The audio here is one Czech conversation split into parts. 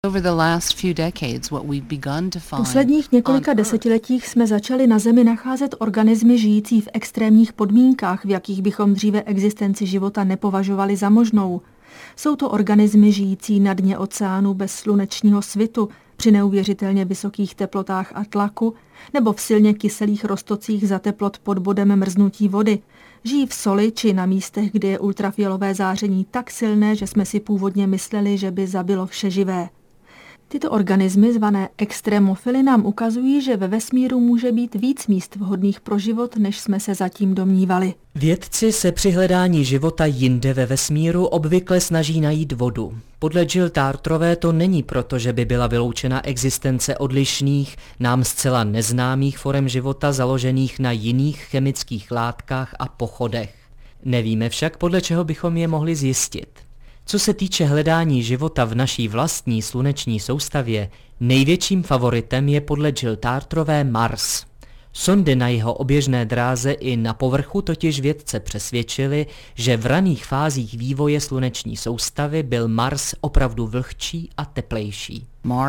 V posledních několika desetiletích jsme začali na Zemi nacházet organismy žijící v extrémních podmínkách, v jakých bychom dříve existenci života nepovažovali za možnou. Jsou to organismy žijící na dně oceánu bez slunečního svitu, při neuvěřitelně vysokých teplotách a tlaku, nebo v silně kyselých roztocích za teplot pod bodem mrznutí vody. Žijí v soli či na místech, kde je ultrafialové záření tak silné, že jsme si původně mysleli, že by zabilo vše živé. Tyto organismy, zvané extremofily, nám ukazují, že ve vesmíru může být víc míst vhodných pro život, než jsme se zatím domnívali. Vědci se při hledání života jinde ve vesmíru obvykle snaží najít vodu. Podle Jill Tarterové to není proto, že by byla vyloučena existence odlišných, nám zcela neznámých forem života založených na jiných chemických látkách a pochodech. Nevíme však, podle čeho bychom je mohli zjistit. Co se týče hledání života v naší vlastní sluneční soustavě, největším favoritem je podle Jill Tarterové Mars. Sondy na jeho oběžné dráze i na povrchu totiž vědce přesvědčili, že v raných fázích vývoje sluneční soustavy byl Mars opravdu vlhčí a teplejší.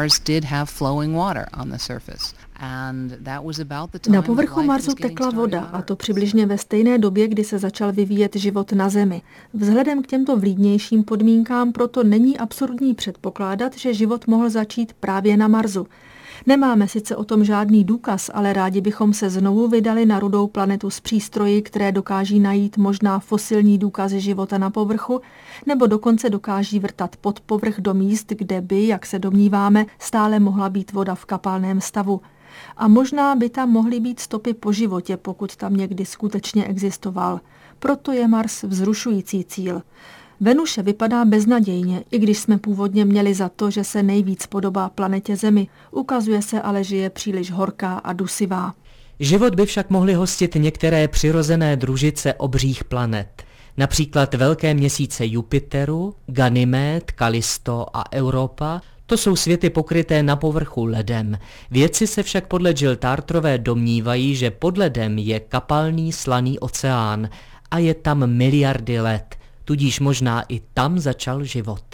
Na povrchu Marsu tekla voda, a to přibližně ve stejné době, kdy se začal vyvíjet život na Zemi. Vzhledem k těmto vlídnějším podmínkám proto není absurdní předpokládat, že život mohl začít právě na Marsu. Nemáme sice o tom žádný důkaz, ale rádi bychom se znovu vydali na rudou planetu s přístroji, které dokáží najít možná fosilní důkazy života na povrchu, nebo dokonce dokáží vrtat pod povrch do míst, kde by, jak se domníváme, stále mohla být voda v kapalném stavu. A možná by tam mohly být stopy po životě, pokud tam někdy skutečně existoval. Proto je Mars vzrušující cíl. Venuše vypadá beznadějně, i když jsme původně měli za to, že se nejvíc podobá planetě Zemi. Ukazuje se ale, že je příliš horká a dusivá. Život by však mohly hostit některé přirozené družice obřích planet. Například velké měsíce Jupiteru, Ganymed, Kalisto a Europa. To jsou světy pokryté na povrchu ledem. Vědci se však podle Jill Tarterové domnívají, že pod ledem je kapalný slaný oceán a je tam miliardy let. Tudíž možná i tam začal život.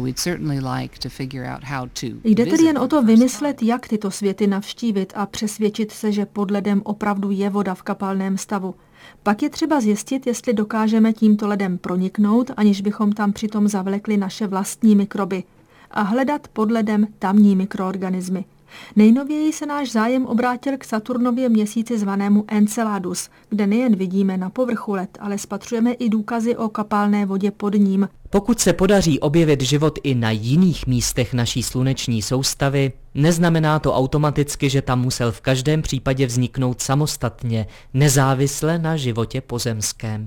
Jde tedy jen o to vymyslet, jak tyto světy navštívit a přesvědčit se, že pod ledem opravdu je voda v kapalném stavu. Pak je třeba zjistit, jestli dokážeme tímto ledem proniknout, aniž bychom tam přitom zavlekli naše vlastní mikroby. A hledat pod ledem tamní mikroorganismy. Nejnověji se náš zájem obrátil k Saturnově měsíci zvanému Enceladus, kde nejen vidíme na povrchu led, ale spatřujeme i důkazy o kapalné vodě pod ním. Pokud se podaří objevit život i na jiných místech naší sluneční soustavy, neznamená to automaticky, že tam musel v každém případě vzniknout samostatně, nezávisle na životě pozemském.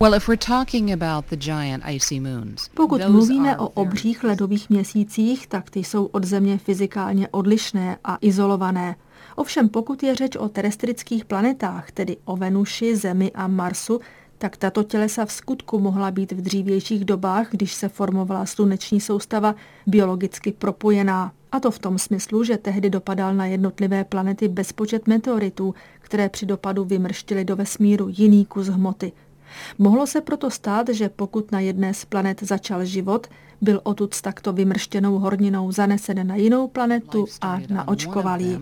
Pokud mluvíme o obřích ledových měsících, tak ty jsou od Země fyzikálně odlišné a izolované. Ovšem pokud je řeč o terestrických planetách, tedy o Venuši, Zemi a Marsu, tak tato tělesa v skutku mohla být v dřívějších dobách, když se formovala sluneční soustava, biologicky propojená. A to v tom smyslu, že tehdy dopadal na jednotlivé planety bezpočet meteoritů, které při dopadu vymrštily do vesmíru jiný kus hmoty. Mohlo se proto stát, že pokud na jedné z planet začal život, byl odtud s takto vymrštěnou horninou zanesen na jinou planetu a naočkoval ji.